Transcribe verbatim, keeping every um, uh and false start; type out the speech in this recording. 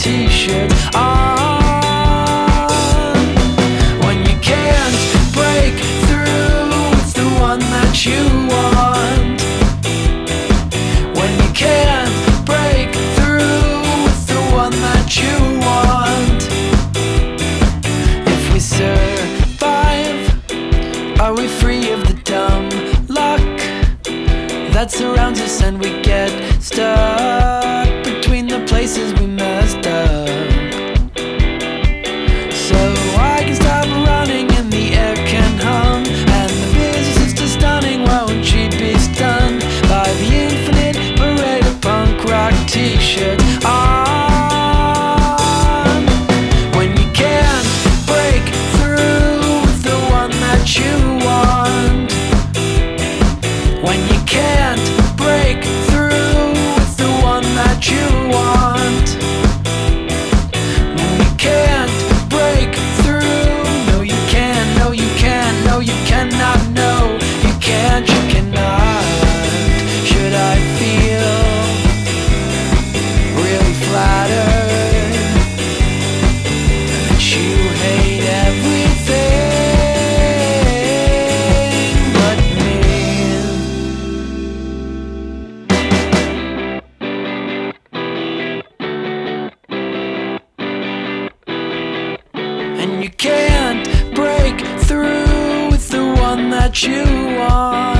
t-shirts on. When you can't break through with the one that you want. When you can't break through with the one that you want. If we survive, are we free of the dumb luck that surrounds us and we get stuck between the places we messed up? So I can stop running and the air can hum, and the business is still stunning. Won't she be stunned by the infinite parade of punk rock t-shirts on? When you can't break through with the one that you want. When you can't break through with the one that you want. When you can't break through. No you can't, no you can't, no you cannot, no you can't, you cannot. Should I feel really flattered that you hate everything but me? And you can't break through with the one that you want.